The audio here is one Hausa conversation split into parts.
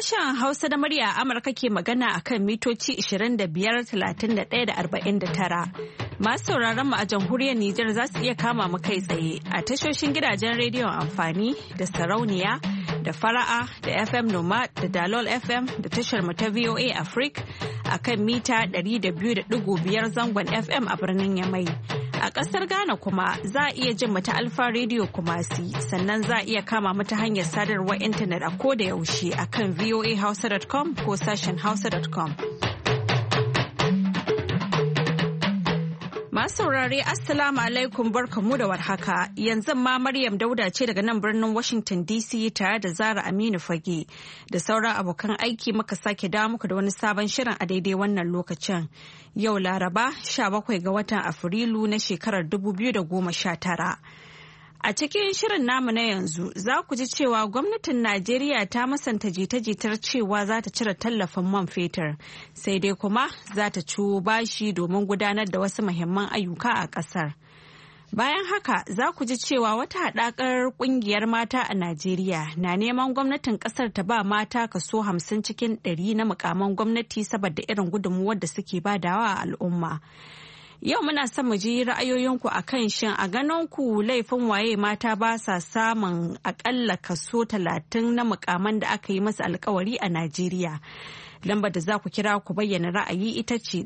Sashen Hausa da murya Amurka ke magana a kan mitoci 25, 31 da 49. Masu sauraron mu a jamhuriyar Nijar za su iya kama mu kai tsaye a tashoshin gidajen rediyon amfani da sarauniya da fara'a da FM Noma da Dalol FM da tashar mu ta VOA Africa a kan mita 200.5 zangon FM a birnin Yamai. A ƙasar Ghana kuma za a iya jin mu ta Alfa Radio Kumasi sannan za a iya kama mu ta hanyar sadarwar intanet a koda yaushe a kan voahausa.com ko sashen hausa.com. Masu saurare Assalamu alaikum barkamu da warhaka. Yanzu ma Maryam Dauda ce daga nan birnin Washington DC tare da Zara Aminu Fage da sauran abokan aiki muka sake dawo muku da wani sabon shirin a daidai wannan lokacin. Yau Laraba 17 ga watan Afrilu na shekarar 2019. A cikin shirin namu na yanzu za ku ji cewa gwamnatin Najeriya ta masanta jita-jitar cewa za ta cire tallafin man fetur sai dai kuma za ta ciwo bashi domin gudanar da wasu muhimman ayyuka a ƙasar. Bayan haka za ku ji cewa wata haɗakar ƙungiyar mata a Najeriya na neman gwamnatin ƙasar ta ba mata kaso 50 cikin 100 na mukaman gwamnati saboda irin gudunmuwar da suke badawa a al'umma. Yau muna son mu ji ra'ayoyinku a kan shin a ganin ku laifin waye mata ba sa samun akalla kaso 30 na mukaman da aka yi masa alkawari a Najeriya. Lambar da za ku kira ku bayyana ra'ayi ita ce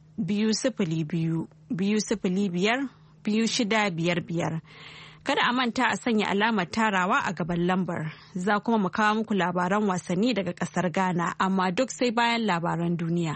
1-202-205-2655. Kada a manta a sanya alamar tarawa a gaban lambar. Za kuma mu kawo muku labaran wasanni daga ƙasar Ghana amma duk sai bayan labaran duniya.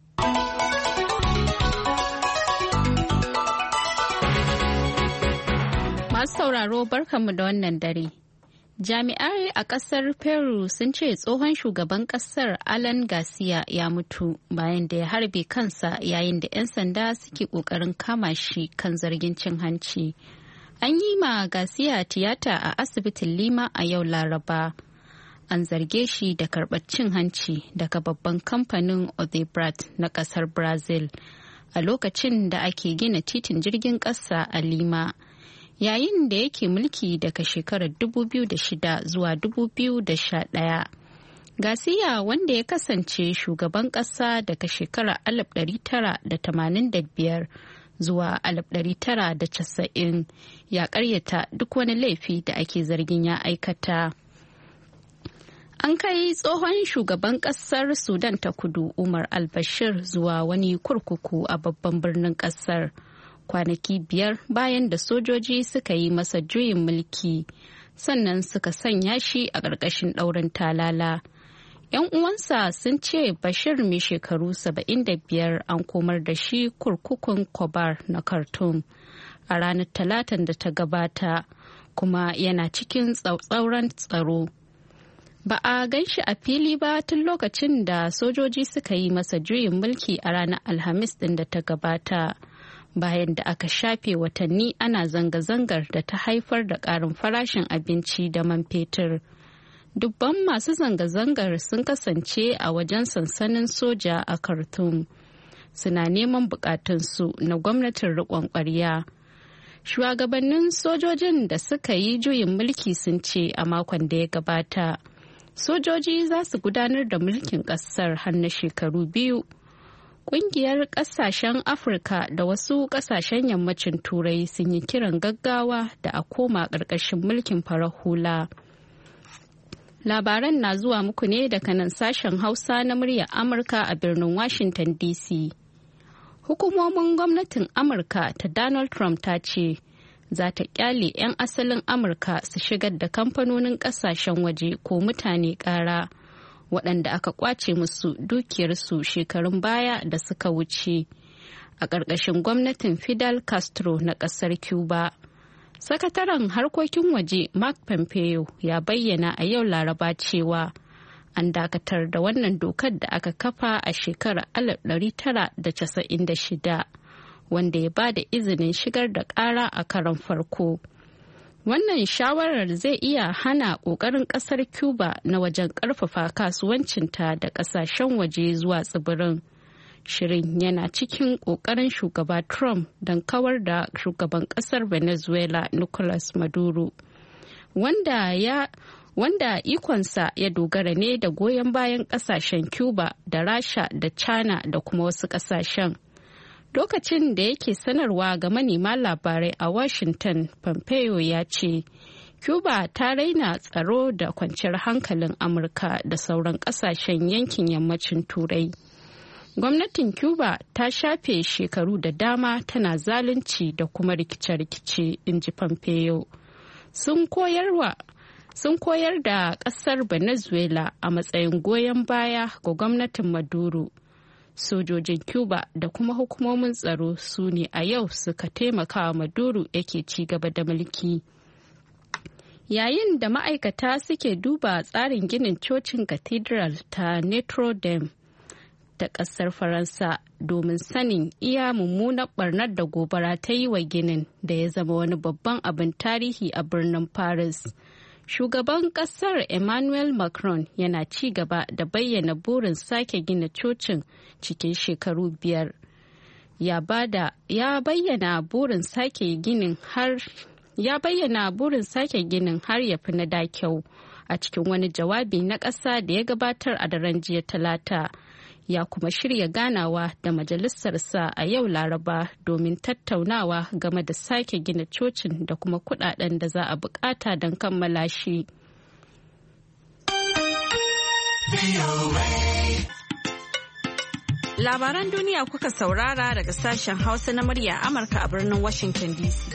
Masu sauraro barkanmu da wannan dare. Jami'ai a ƙasar Peru sun ce tsohon shugaban ƙasar Alan Garcia ya mutu bayan da ya harbe kansa yayin da 'yan sanda suke ƙoƙarin kama shi kan zargin cin hanci. An yi ma Garcia tiyata a asibitin Lima a yau Laraba. An zarge shi da karɓar cin hanci daga babban kamfanin Odebrecht na ƙasar Brazil a lokacin da ake gina titin jirgin ƙasa a Lima. Yayin da yake mulki daga shekarar 2006 zuwa 2011. Garcia wanda ya kasance shugaban ƙasa daga shekarar 1985 zuwa 1990 ya ƙaryata duk wani laifi da ake zargin ya aikata. An kai tsohon shugaban ƙasar Sudan ta Kudu Umar al-Bashir zuwa wani kurkuku a babban birnin ƙasar. Kwanaki 5 bayan da sojoji suka yi masa juyin mulki sannan suka sanya shi a ƙarƙashin ɗaurin talala. 'Yan uwansa sun ce Bashir mai shekaru 75 an komar da shi kurkukun Kobar na Khartoum a ranar Talatan da ta gabata kuma yana cikin tsautsauran tsaro. Ba a gan shi a fili ba tun lokacin da sojoji suka yi masa juyin mulki a ranar Alhamis ɗin da ta gabata. Bayan da aka shafe watanni ana zanga-zangar da ta haifar da ƙarin farashin abinci da man fetur. Dubban masu zanga-zangar sun kasance a wajen sansanin soja a Khartoum. Suna neman bukatunsu na gwamnatin riƙon ƙwarya. Shugabannin sojojin da suka yi juyin mulki sun ce a makon da ya gabata, sojoji za su gudanar da mulkin ƙasar har na shekaru 2. Ƙungiyar ƙasashen Afirka da wasu ƙasashen yammacin Turai sun yi kiran gaggawa da a koma ƙarƙashin mulkin farar hula. Labaran na zuwa muku ne daga nan sashen Hausa na muryar Amurka a birnin Washington DC. Hukumomin gwamnatin Amurka ta Donald Trump ta ce za ta kyale 'yan asalin Amurka su shigar da kamfanonin ƙasashen waje ko mutane ƙara. Waɗanda aka ƙwace musu dukiyarsu shekarun baya da suka wuce a ƙarƙashin gwamnatin Fidel Castro na ƙasar Cuba. Sakataren harkokin waje Mark Pompeo ya bayyana a yau Laraba cewa an dakatar da wannan dokar da aka kafa a shekarar 1996 wanda ya ba da izinin shigar da ƙara a karon farko. Wannan shawarar zai iya hana ƙoƙarin ƙasar Cuba na wajen ƙarfafa kasuwancinta da ƙasashen waje zuwa tsibirin. Shirin yana cikin ƙoƙarin shugaba Trump don kawar da shugaban ƙasar Venezuela Nicolas Maduro, wanda wanda ikonsa ya dogara ne da goyon bayan kasashen Cuba da Rasha da China da kuma wasu kasashen. Lokacin da yake sanarwa ga manema labarai a Washington, Pompeo ya ce, Cuba ta raina tsaro da kwanciyar hankalin Amurka da sauran kasashen yankin yammacin Turai. Gwamnatin Cuba ta shafe shekaru da dama tana zalunci da kuma rikice-rikice, in ji Pompeo. Sun koyar da kasar Venezuela a matsayin goyon baya ga gwamnatin Maduro. Sojojin Cuba da kuma hukumomin tsaro su ne a yau suka taimaka wa Maduro yake ci gaba da mulki. Yayin da ma'aikata suke duba tsarin ginin cocin Cathedral ta Notre Dame da ƙasar Faransa domin sanin iya mummunar barnar da gobara ta yi wa ginin da ya zama wani babban abin tarihi a birnin Paris. Shugaban ƙasar Emmanuel Macron yana ci gaba da bayyana burin sake gina cocin cikin shekaru 5. Ya bayyana burin sake ginin har ya fi na da kyau a cikin wani jawabi na ƙasa da ya gabatar a daren jiya Talata. Ya kuma shirya ganawa da majalisarsa a yau Laraba domin tattaunawa game da sake gina cocin da kuma kudaden da za a bukata don kammala shi. Labaran duniya kuka saurara daga sashen Hausa na murya Amurka a birnin Washington DC.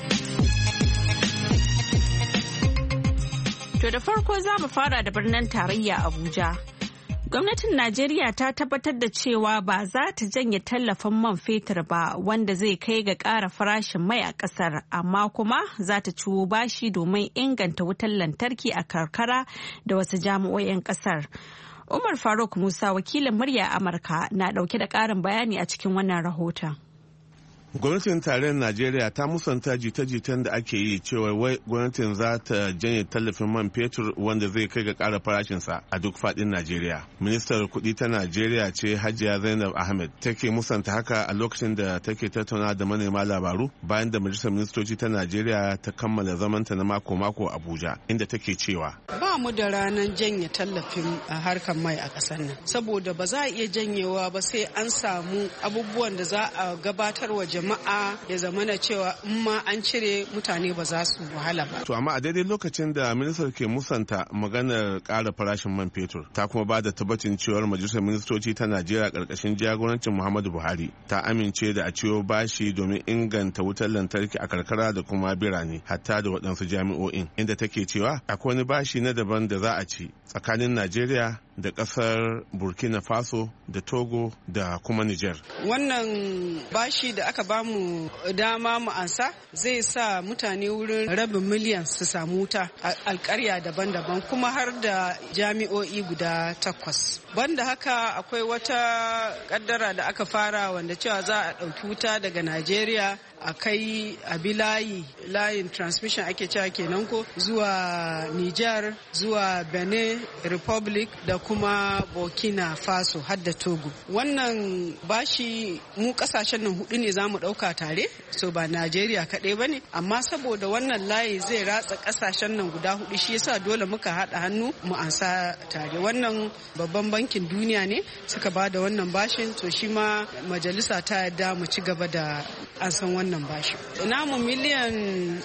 To da farko za mu fara da birnin tarayya Abuja. Gwamnatin Najeriya ta tabbatar da cewa ba za ta janye tallafin man fetur ba wanda zai kai ga ƙara farashin mai a ƙasar, amma kuma za ta ciwo bashi domin inganta wutar lantarki a karkara da wasu jami'o'in ƙasar. Umar Faruk Musa, wakilin murya Amurka, na ɗauke da ƙarin bayani a cikin wannan rahoton. Gwamnatin tarayyar Najeriya ta musanta jita-jitan da ake yi cewa wai gwamnatin za ta janye tallafin man fetur wanda zai kai ga ƙara farashinsa a duk faɗin Najeriya. Ministar kuɗi ta Najeriya ce Hajiya Zainab Ahmed take musanta haka a lokacin da take tattauna da manema labaru bayan da Majalisar Ministoci ta Najeriya ta kammala zamanta na mako-mako a Abuja, inda take cewa ba mu da ranar janye tallafin a harkar mai a ƙasar nan, saboda ba za a iya janyewa ba sai an samu abubuwan da za a gabatar wa jama'a ya zama na cewa in ma an cire mutane ba za su wahala ba. To amma a daidai lokacin da ministar ke musanta maganar ƙara farashin man fetur, ta kuma ba da tabbacin cewar Majalisar Ministoci ta Najeriya ƙarƙashin jagorancin Muhammadu Buhari ta amince da a ciwo bashi domin inganta wutar lantarki a karkara da kuma birane, hatta da waɗansu jami'o'in, inda take cewa akwai wani bashi na daban da za a ci tsakanin Najeriya da kasar Burkina Faso da Togo da kuma Niger. Wannan bashi da aka bamu dama mu ansa zai sa mutane wurin rabin miliyan su samu wuta a alƙarya daban-daban, kuma har da jami'o'i guda 8. Banda haka akwai wata kaddara da aka fara wanda cewa za a ɗauki wuta daga Najeriya a kai a bi layin transmission ake cewa kenan ko zuwa Niger, zuwa Benin Republic da kuma Burkina Faso har da Togo. Wannan bashi mu kasashen nan hudu ne za mu dauka tare, so ba Najeriya kaɗai ba ne, amma saboda wannan layi zai ratsa kasashen nan guda hudu shi yasa dole muka haɗa hannu mu ansa tare. Wannan babban bankin duniya ne suka ba da wannan bashin, to shi ma majalisa ta yarda mu ci gaba da ansan wannan bashi. Namu miliyan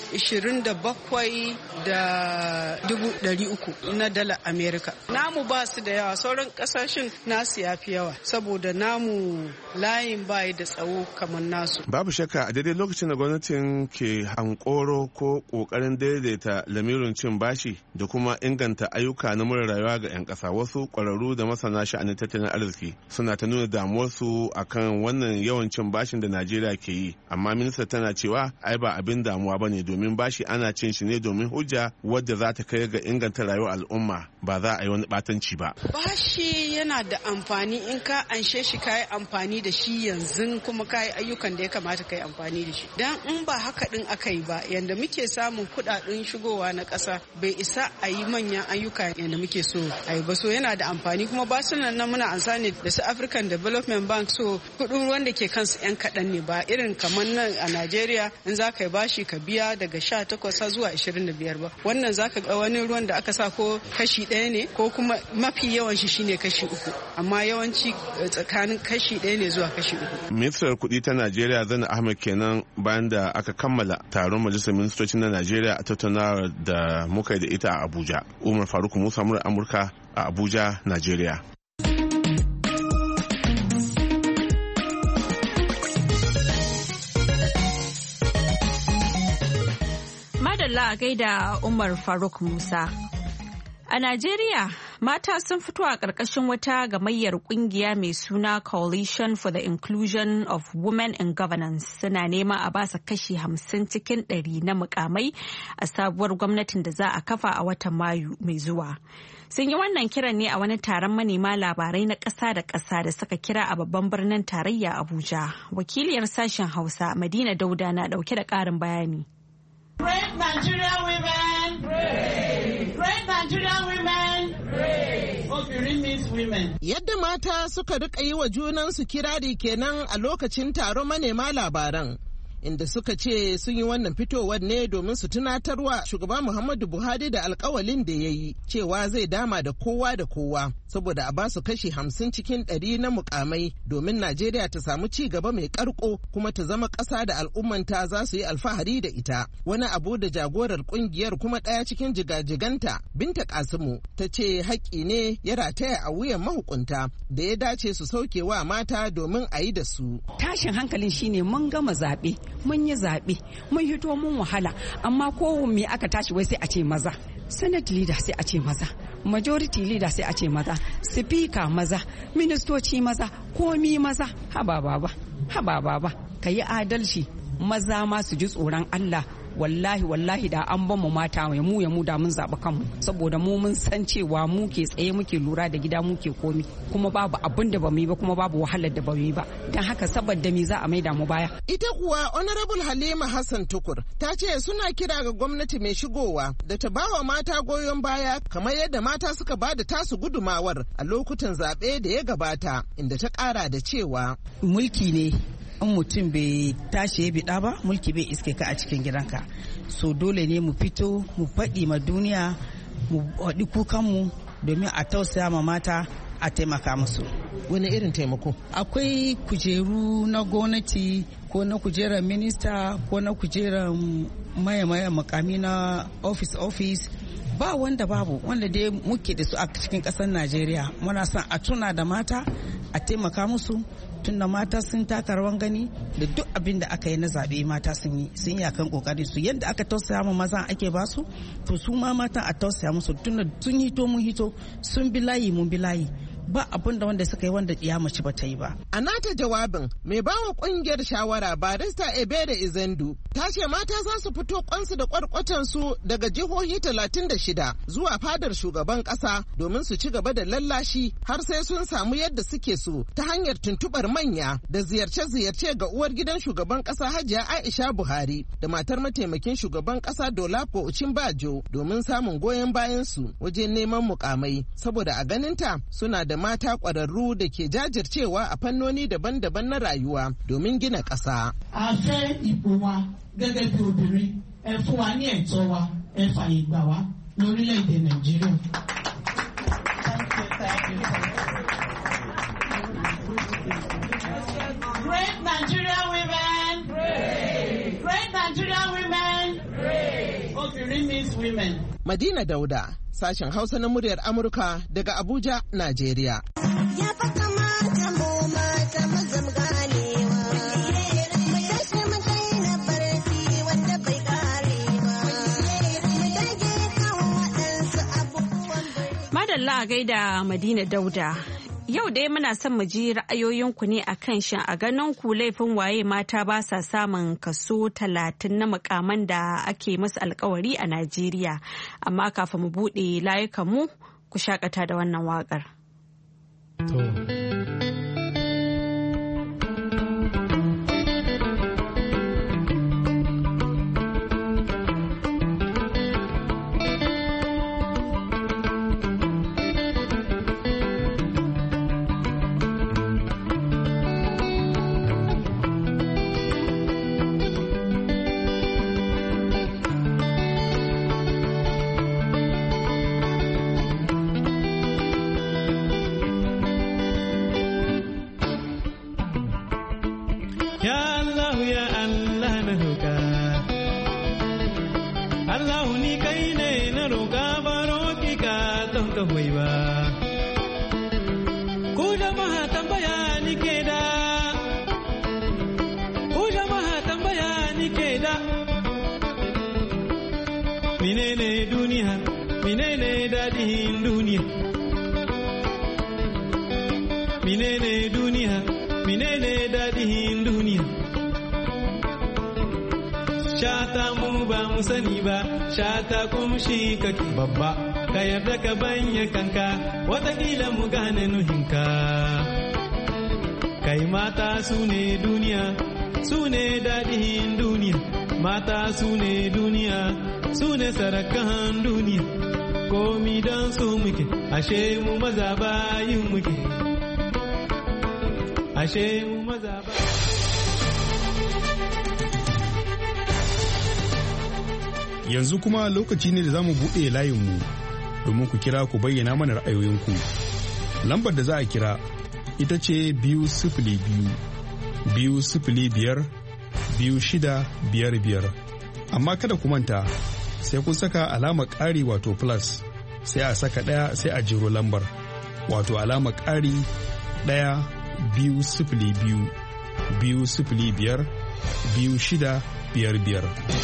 27,300 na dala Amerika. Namu ba su da yawa, sauran kasashen nasu ya fi yawa saboda namu layin bayi da tsawo kamar nasu. Babu shakka a daidai lokacin da gwamnatin ke hankoro ko kokarin daidaita lamirin cin bashi da kuma inganta ayyuka na more rayuwa ga 'yan ƙasa, wasu ƙwararru da masana sha'anin tattalin arziki suna ta nuna damuwarsu akan wannan yawan cin bashin da Najeriya ke yi, amma minista tana cewa ai ba abin damuwa ba ne, domin bashi ana cin shi ne domin hujja wadda za ta kai ga inganta rayuwar al'umma, ba za a yi wani batanci ba. Bashi yana da amfani in ka anshe shi ka yi amfani da shi yanzu kuma ka yi ayyukan da ya kamata ka yi amfani da shi. Dan in ba haka din aka yi ba yanda muke samun kuɗaɗen shigowa na ƙasa bai isa a yi manyan ayyuka yanda muke so a yi ba. So yana da amfani kuma ba su nan muna ansa ne da su African Development Bank, so kuɗin ruwan da ke kansu 'yan kaɗan ne ba irin kamar nan a Najeriya in za ka yi bashi ka biya daga 18 zuwa 25 ba. Wannan za ka ga wani ruwan da aka sa ko kashi 1 ne ko kuma mafi yawan shi shine kashi 3, amma yawanci tsakanin kashi 1 ne zuwa kashi 3. Ministar kuɗi ta Najeriya Zana Ahmed kenan bayan da aka kammala taron majalisar ministoci na Najeriya a tattaunawar da muka yi da ita a Abuja. Umar Faruk Musa murar Amurka a Abuja, Najeriya. Madalla a gaida Umar Faruk Musa. A Najeriya, mata sun fito a ƙarƙashin wata gamayyar ƙungiya mai suna Coalition for the Inclusion of Women in Governance suna nema a basa kashi 50 cikin 100 na mukamai a sabuwar gwamnatin da za a kafa a watan Mayu mai zuwa. Sun yi wannan kiran ne a wani taron manema labarai na ƙasa da ƙasa da suka kira a babban birnin tarayya Abuja. Wakiliyar sashen Hausa Madina Dauda na ɗauke da ƙarin bayani. Great Nigerian women! Great! Great Nigerian women! Great! Obìnrin means women. Yadda mata suka rika yi wa junansu kirari kenan a lokacin taron manema labaran. Inda suka ce sun yi wannan fitowar ne domin su tunatarwa shugaba Muhammadu Buhari da alkawalin da ya yi cewa zai dama da kowa saboda a basu kashi 50 cikin 100 na mukamai domin Najeriya ta samu ci gaba mai karko kuma ta zama ƙasa da al'ummanta za su yi alfahari da ita. Wani abu da jagorar kungiyar kuma ɗaya cikin jigajiganta Binta Kasimu ta ce haƙƙi ne ya rataya a wuyan mahukunta da ya dace su sauke wa mata domin a yi da su. Tashin hankalin shine mun gama zaɓe. Mun yi zaɓe, mun hito mun wahala, amma ko me aka tashi wai sai a ce maza. Senate leader sai a ce maza, majority leader sai a ce maza, speaker maza, ministoci maza, komi maza. Haba baba, ka yi adalci, maza ma su ji tsoron Allah. Wallahi da an ban mu mata ya mu da mun zaɓi kanmu saboda mu mun san cewa mu ke tsaye muke lura da gida muke komi kuma babu abin da ba mu yi ba kuma babu wahalar da ba mu yi ba don haka saboda me za a maida mu baya. Ita kuwa Honorable Halima Hassan Tukur ta ce suna kira ga gwamnati mai shigowa da ta bawa mata goyon baya kamar yadda mata suka ba da tasu gudumawar a lokutan zaɓe da ya gabata inda ta ƙara da cewa mulki ne in mutum bai tashi ya biɗa ba mulki bai iske ka a cikin gidanka, so dole ne mu fito mu faɗi ma duniya mu waɗi kukanmu domin a tausaya ma mata a taimaka musu. Wani irin taimako? Akwai kujeru na gwamnati ko na kujerar minista ko na kujerar maye mukami na office ba wanda babu wanda dai muke da su a cikin ƙasar Najeriya. Muna son a tuna da mata a taimaka musu tunda mata sun taka rawan gani da duk abin da aka yi na zaɓe mata sun yi akan kokarin su yadda aka tausaya ma maza ake ba su to su ma mata a tausaya musu tunda sun hito mun hito sun bi layi mun bi layi ba abin da wanda suka yi wanda ya mace ba ta yi ba. A nata jawabin mai bawa kungiyar shawara barista Ebere Izendu ta ce mata za su fito kwansu da kwarkwatansu daga jihohi 36 zuwa fadar shugaban kasa domin su ci gaba da lallashi har sai sun samu yadda suke so ta hanyar tuntubar manya da ziyarce-ziyarce ga uwar gidan shugaban kasa Hajiya Aisha Buhari da matar mataimakin shugaban kasa Dolapo Osinbajo domin samun goyon bayan su wajen neman mukamai saboda a ganinta suna da mata ƙwararru da ke jajircewa a fannoni daban-daban na rayuwa domin gina ƙasa. A fẹ́ ipò wa gẹ́gẹ́ bí obìnrin, ẹ fún wa ní ẹ̀tọ́ wa, ẹ fàyè gbà wá lórílẹ̀-èdè Nàìjíríà. Great Nigerian women! Great! Great Nigerian women! Great! Obìnrin means women. Madina Dauda, sashen Hausa na muryar Amurka daga Abuja, Najeriya. Madalla a gaida Madina Dauda. Yau dai muna son mu ji ra'ayoyinku ne a kan shin a ganin ku laifin waye mata ba sa samun kaso 30 na mukaman da ake masu alkawari a Najeriya. Amma kafin mu buɗe layukanmu ku shakata da wannan waƙar. Allah ni kai ne na roƙa baro ki ka don ka hoyi ba. Ku jama'a tambaya ni ke da, ku jama'a tambaya ni ke da. Menene duniya, menene daɗin duniya. Menene duniya, menene daɗin duniya. Shata mu ba mu sani ba, shata kuma shi kake babba, ka yarda ka banya kanka, watakila mu gane nuhinka. Kai mata su ne duniya, su ne daɗin duniya, mata su ne duniya, su ne sarakan duniya, komi don su muke, ashe mu maza bayin muke, ashe mu maza bayin. Yanzu kuma lokaci ne da za mu buɗe layinmu domin ku kira ku bayyana mana ra'ayoyinku. Lambar da za a kira ita ce 202-205-2655. Amma kada ku manta sai kun saka alamar ƙari wato plus sai a saka ɗaya sai a jiro lambar wato alamar ƙari 1-2-0-5-2-5-2655.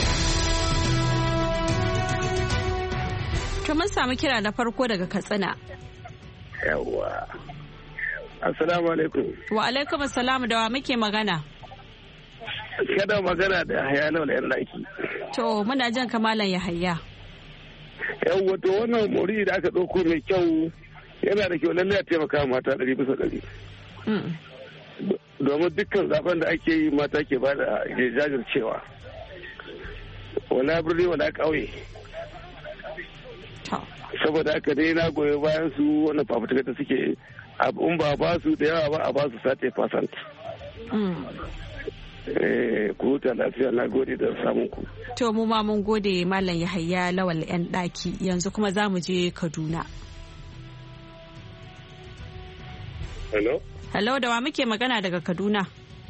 To mun samu kira na farko daga Katsina. Yawwa. Assalamu alaikum. Wa alaikum assalam, da wa muke magana? Kada magana da Yahaya Lawal yan laki. To muna jan kamalan Yahaya. Yawwa, to wannan mori da aka ɗauko mai kyau yana da kyau lallai a taimaka mata 100%. Domin dukkan zaben da ake yi mata ke ba da jajircewa. Wala birni wala ƙauye. Saboda haka dai na goyi bayan su wannan fafutuka da suke abun ba ba su da yawa ba a ba su 30%. Ku huta lafiya, na gode da samun ku. To mu ma mun gode Malam Yahaya Lawal yan daki. Yanzu kuma za mu je Kaduna. Hello? Hello, da wa muke magana daga Kaduna?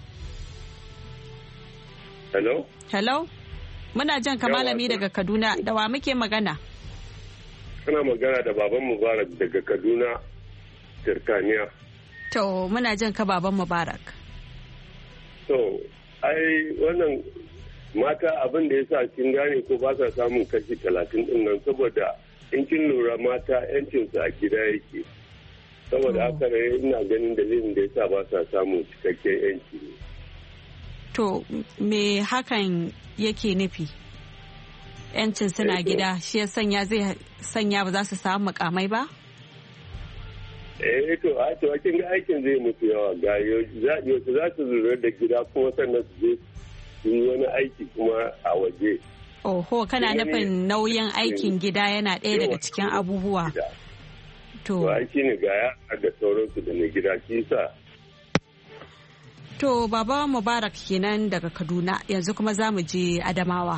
Hello? Hello? Muna jan ka malami daga Kaduna, da wa muke magana? Kana magana da baban Mubarak daga Kaduna, Turkaniya. To, muna jan ka baban Mubarak. To, ai wannan mata abin da ya sa kin gane ko ba sa samun kashi 30 din nan saboda in kin lura mata yancinsu a gida yake. Saboda haka ne ina ganin dalilin da ya sa ba sa samun cikakken yanci. To, me hakan yake nufi? Yancin suna gida shi ya sanya zai sanya ba za su samu makamai ba? To kin ga aikin zai mutu yawa ga yau za su lura da gida kuma sannan su je su yi wani aiki kuma a waje. Oho, kana nufin nauyin aikin gida yana ɗaya daga cikin abubuwa. To aiki ne ga ya da sauransu da na gida shi sa. To Baba Mubarak kenan daga Kaduna, yanzu kuma za mu je Adamawa.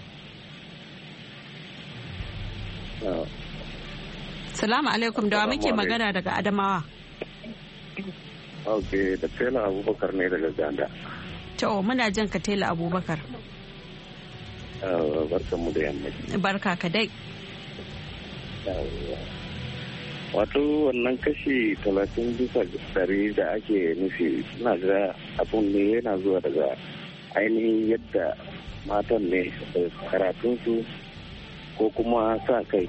Salamu alaikum, da wa muke magana daga Adamawa? Ok, da Tela Abubakar ne daga Ganda. To, muna jan ka Tela Abubakar. Barkan mu da yammaci. Barka ka dai. Wato wannan kashi 30% da ake nufi suna ga abun ne yana zuwa daga ainihin yadda matan ne karatunsu ko kuma sa kai.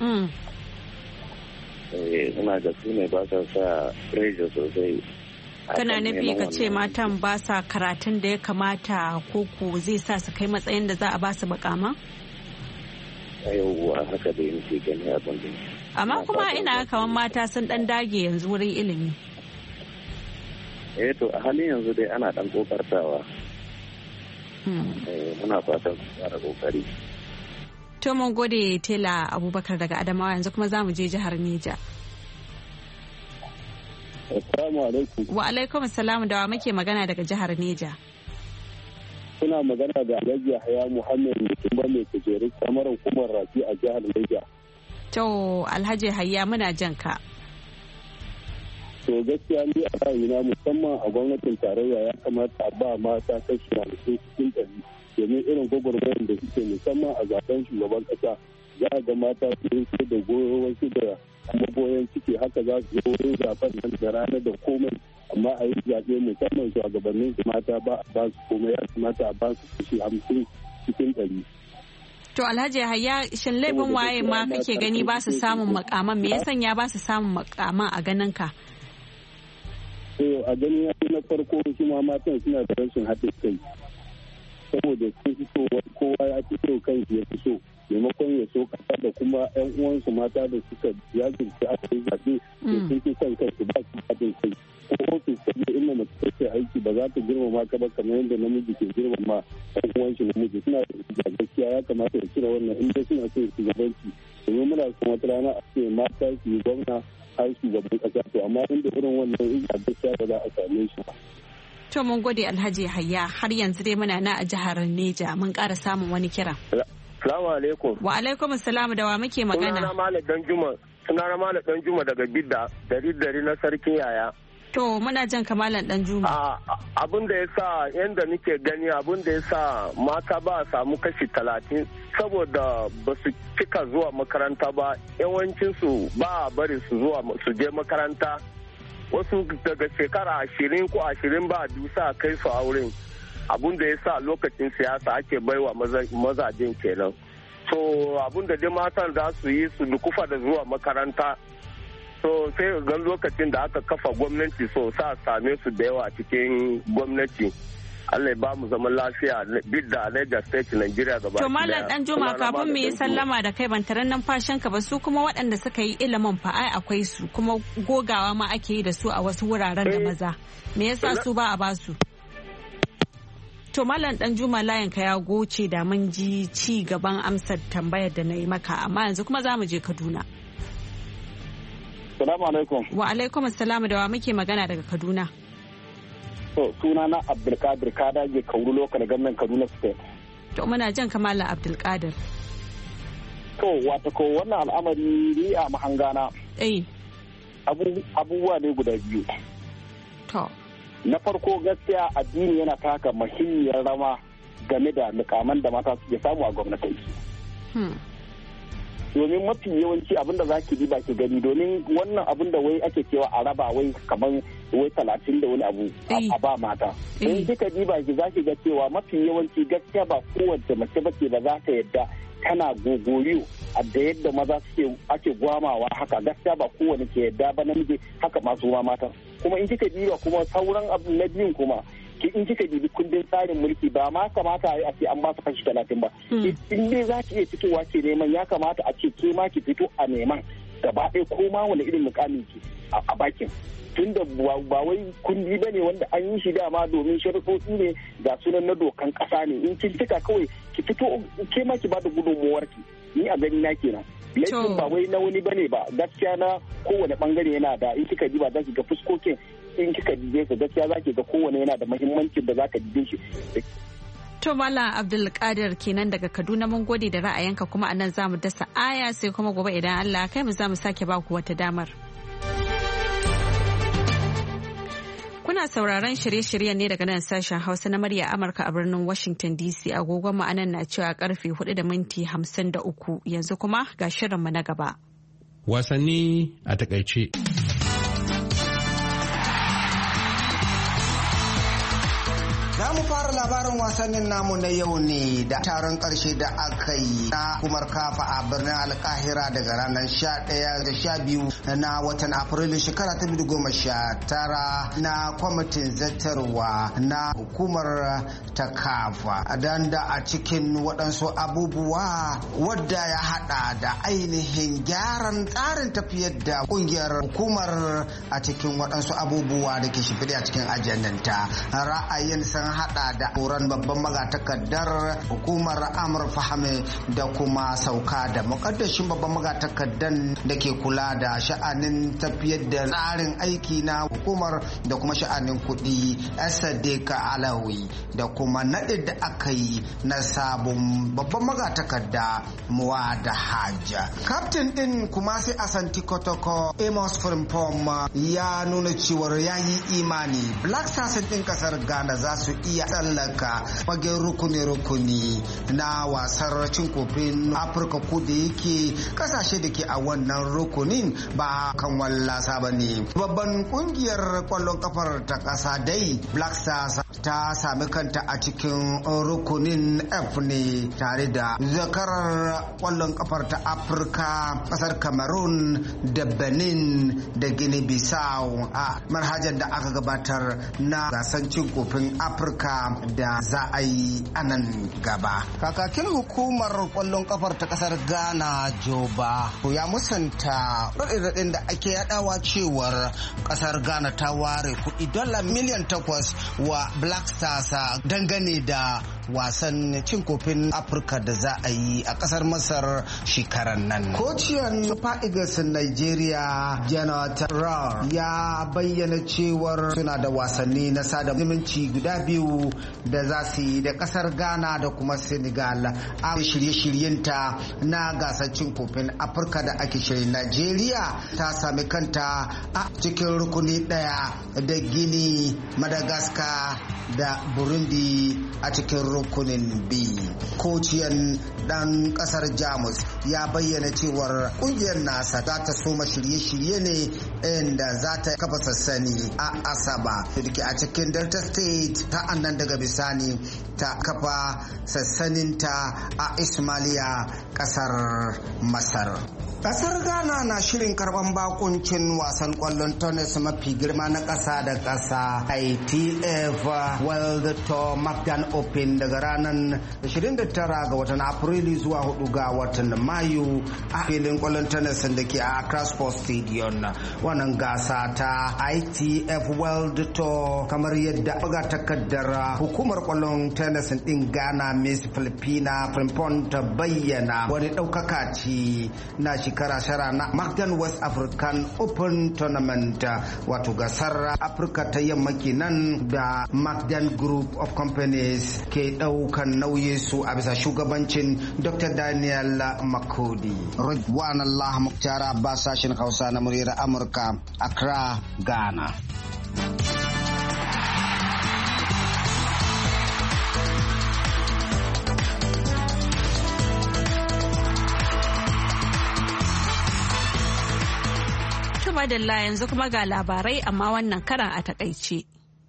Suna da su ne ba sa sa pressure sosai. Kana nufi ka ce matan ba sa karatun da ya kamata ko zai sa su kai matsayin da za a ba su makama? yauwa haka da yake gani abin da. Amma kuma ina kaman mata sun dan dage yanzu wurin ilimi. To a halin yanzu dai ana dan kokartawa. Muna fatan su fara kokari. To mun gode Tela Abubakar daga Adamawa, yanzu kuma za mu je jihar Neja. Assalamu alaikum. Wa alaikum assalam, da wa muke magana daga jihar Neja? Kuna magana da Alhaji Yahaya Muhammad Mutumba mai kujeru kamar hukumar Rafi a jihar Neja. To Alhaji Yahaya muna jan ka. To gaskiya ni a ra'ayina musamman a gwamnatin tarayya ya kamata a ba mata kashi 50% domin irin gwagwarmayar da suke musamman a zaben shugaban kasa. Za a ga mata su yi da goyo wasu da goyon ciki, haka za su zo wurin zaben nan da rana da komai, amma a yi zaɓe musamman shugabannin su mata ba a ba su komai, ya kamata a ba su kashi 50 cikin 100. To Alhaji Yahaya, shin laifin waye ma kake gani ba su samun makaman? Me ya sanya ba su samun makaman a ganin ka? A gani ya na farko su ma matan suna da rashin haɗin kai, saboda sun fi so kowa ya fi so kansu ya fi so, maimakon ya so kasa da kuma yan uwansu mata da suka jajirce a kai zaɓe da sun fi son kansu ba su haɗin kai. Ko ofis ta je inda mace take aiki ba za ta girmama ka ba kamar yadda namiji ke girmama yan uwansu namiji. Suna da gaskiya ya kamata ya cire wannan inda suna so shugabanci, domin muna son wata rana a ce mata su yi gwamna har shugaban kasa, to amma inda irin wannan ina gaskiya ba za a same shi ba. To mun gode Alhaji Yahaya, har yanzu dai muna na a jihar Neja, mun ƙara samun wani kira. Salamu alaikum. Wa alaikum assalam, da wa muke magana? Sunana Malam Danjuma daga Bidda, dari na sarkin yaya. To muna jan kamalan Danjuma. Abin da ya sa yadda nake gani, abin da ya sa mata ba a samu kashi 30 saboda ba su cika zuwa makaranta ba, yawancinsu ba a bari su je makaranta. Wasu daga shekara 20 ko 20 ba a dusa kai su auren, abin da ya sa lokacin siyasa ake baiwa mazajen kenan. So abin da dai matan za su yi su dukufa da zuwa makaranta. So sai gan lokacin da aka kafa gwamnati so sa same su da yawa cikin gwamnati. Allah ya ba mu zaman lafiya Bidda Niger State Nigeria gaba. To Malam Danjuma, kafin mu yi sallama da kai ban taran numfashin ka ba, su kuma waɗanda suka yi ilimin fa ai akwai su kuma gogawa ma ake yi da su a wasu wuraren da maza. Me yasa su ba a ba su? To Malam Danjuma, layin ka ya goce da mun ji ci gaban amsar tambayar da na yi maka, amma yanzu kuma za mu je Kaduna. Assalamu alaikum. Wa alaikum assalam, da wa muke magana daga Kaduna? To suna na Abdulkadir Kadage Kauru Local Government Kaduna State. To muna jan kamala Abdulkadir. To wata ko wannan al'amari ni a mahangana. Abubuwa ne guda biyu. To. Na farko gaskiya addini yana taka muhimmiyar rawa game da mukaman da mata suke samu a gwamnati. Domin mafi yawanci abin da za ki diba ki gani, domin wannan abin da wai ake cewa a raba wai kamar wai 30 da wani abu a ba mata. In kika diba ki za ki ga cewa mafi yawanci gaskiya ba kowace mace bace ba za ta yadda tana gogoriyo da yadda maza suke ake gwamawa haka, gaskiya ba kowane ke yadda ba namiji haka masu ma mata. Kuma in kika diba kuma sauran abu na biyun kuma in kika dibi kundin tsarin mulki ba ma kamata a ce an ba su kashi 30 ba. In dai za ki iya fitowa ke neman, ya kamata a ce ke ma ki fito a neman gaba ɗaya ko ma wani irin mukamin ki a bakin. Tunda ba wai kundi bane wanda an yi shi dama domin sharuɗoɗi ne ga sunan na dokan ƙasa ne. In kin cika kawai ki fito ke ma ki ba da gudunmuwar ki, ni a gani na kenan. Laifin ba wai na wani bane ba, gaskiya na kowane bangare yana da, in kika diba za ki ga fuskokin, in kika dibe su gaskiya za ki ga kowane yana da muhimmancin da za ka dibe shi. To Malam Abdulkadir kenan daga Kaduna, mun gode da ra'ayinka, kuma anan za mu dasa aya sai kuma gobe idan Allah kai mu za mu sake ba ku wata damar. Kuna sauraron shirye-shiryen ne daga nan sashen Hausa na murya Amurka a birnin Washington DC. Agogon mu anan na cewa karfe 4:53. Yanzu kuma ga shirinmu na gaba. Wasanni a takaice. Za mu fara labarin wasannin namu na yau ne da taron karshe da aka yi na hukumar kafa a birnin Alkahira daga ranar 11 da 12 na watan Afrilu shekara ta 2019 na kwamitin zartarwa na hukumar ta kafa. Danda a cikin waɗansu abubuwa wadda ya hada da ainihin gyaran tsarin tafiyar da kungiyar hukumar a cikin waɗansu abubuwa da ke shimfiɗe a cikin ajandanta. Ra'ayin sun hada da horon babban magatakardar hukumar Amur Fahame da kuma sauka da mukaddashin babban magatakardar da ke kula da sha'anin tafiyar da tsarin aiki na hukumar da kuma sha'anin kuɗi Sadeka Alawi da kuma naɗi da aka yi na sabon babban magatakarda Muwada Hajja. Kaftin ɗin kuma sai Asanti Kotoko Amos Frimpong ya nuna cewar ya yi imani Black Stars ɗin kasar Ghana za su iya tsallaka fagen rukuni-rukuni na wasar cin kofin Afirka ko da yake kasashe da ke a wannan rukunin ba kan wallasa ba ne. Babban kungiyar kwallon kafar ta kasa dai Black Stars ta sami kanta a cikin rukunin F ne tare da zakarar kwallon kafar ta Afirka kasar Cameroon da Benin da Guinea-Bissau a manhajar da aka gabatar na gasar cin kofin Afirka da za a yi a nan gaba. Kakakin hukumar kwallon kafar ta kasar Ghana Joba ya musanta raɗin da ake yadawa cewar kasar Ghana ta ware kuɗi $8 miliyan wa Black Stars dangane da wasan cin kofin Afirka da za a yi a kasar Masar shekaran nan. Kociyan Super Eagles Nigeria Jonathan Rohr ya bayyana cewar suna da wasanni na sada zumunci guda biyu da za su yi da kasar Ghana da kuma Senegal a shirye-shiryenta na gasar cin kofin Afirka da ake shirin. Nigeria ta sami kanta a cikin rukuni daya da Guinea, Madagascar da Burundi a cikin rukunin B. Kociyan dan kasar Jamus ya bayyana cewar kungiyar nasa za ta soma shirye-shirye ne inda za ta kafa sassani a Asaba da ke a cikin Delta State ta annan daga bisani ta kafa sassaninta a Ismailia kasar Masar. Kasar Ghana na shirin karban bakuncin wasan kwallon tennis mafi girma na kasa da kasa ITF World Tour Macdan Open daga ranar 29 ga watan Afrilu zuwa 4 ga watan Mayu a filin kwallon tennis da ke a Accra Sports Stadium. Wannan gasa ta ITF World Tour kamar yadda buga takaddar hukumar kwallon tennis din Ghana Miss Filipina Frimpong ta bayyana wani daukaka ce na shekara na Macdan West African Open Tournament, wato gasar Afirka ta yamma kenan da Macdan Group of Companies ke daukan nauyi su a bisa shugabancin Dr. Daniel Makodi. Ridwan Allah Mukhtar Abbas, sashen Hausa na muryar Amurka, Accra, Ghana. Madalla yanzu kuma ga labarai amma wannan karan a takaice.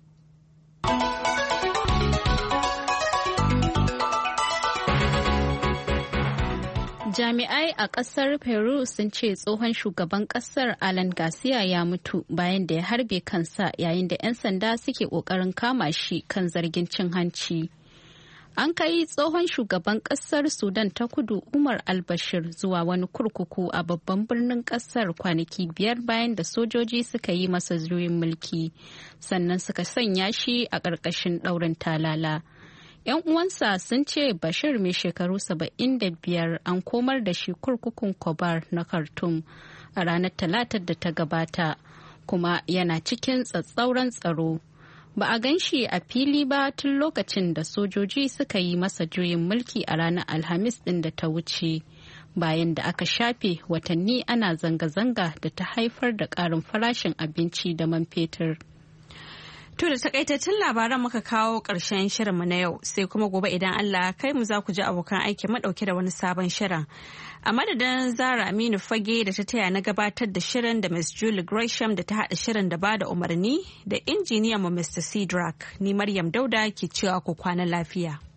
Jami'ai a ƙasar Peru sun ce tsohon shugaban ƙasar Alan Garcia ya mutu bayan da ya harbe kansa yayin da 'yan sanda suke ƙoƙarin kama shi kan zargin cin hanci. An kai tsohon shugaban kasar Sudan ta kudu Umar al-Bashir zuwa wani kurkuku a babban birnin kasar kwanaki 5 bayan da sojoji suka yi masa juyin mulki, sannan suka sanya shi a ƙarƙashin ɗaurin talala. 'Yan uwansa sun ce Bashir mai shekaru 75 an komar da shi kurkukun Kobar na Khartoum a ranar Talatar da ta gabata, kuma yana cikin tsatsauran tsaro. Ba a gan shi a fili ba tun lokacin da sojoji suka yi masa juyin mulki a ranar Alhamis ɗin da ta wuce, bayan da aka shafe watanni ana zanga-zanga da ta haifar da ƙarin farashin abinci da man fetur. To da takaitattun labaran muka kawo ƙarshen shirinmu na yau sai kuma gobe idan Allah kai mu za ku ji abokan aiki madauke da wani sabon shirin. A madadin Zara Aminu Fage da ta taya na gabatar da shirin da Miss Julie Gresham da ta haɗa shirin da ba da umarni da injiniyan mu Mr. Cedric, ni Maryam Dauda ke cewa ku kwana lafiya.